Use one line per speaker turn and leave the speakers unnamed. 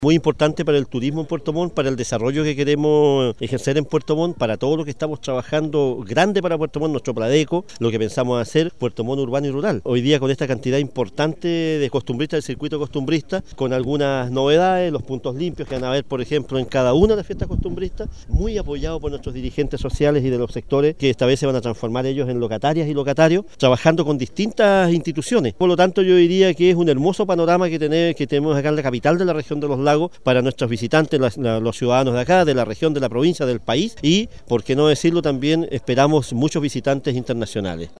Muy importante para el turismo en Puerto Montt, para el desarrollo que queremos ejercer en Puerto Montt, para todo lo que estamos trabajando grande para Puerto Montt, nuestro Pladeco, lo que pensamos hacer, Puerto Montt urbano y rural. Hoy día con esta cantidad importante de costumbristas del circuito costumbrista, con algunas novedades, los puntos limpios que van a haber, por ejemplo, en cada una de las fiestas costumbristas, muy apoyado por nuestros dirigentes sociales y de los sectores que esta vez se van a transformar ellos en locatarias y locatarios, trabajando con distintas instituciones. Por lo tanto, yo diría que es un hermoso panorama que tenemos acá en la capital de la región de Los Lagos para nuestros visitantes, los ciudadanos de acá, de la región, de la provincia, del país y, por qué no decirlo también, esperamos muchos visitantes internacionales.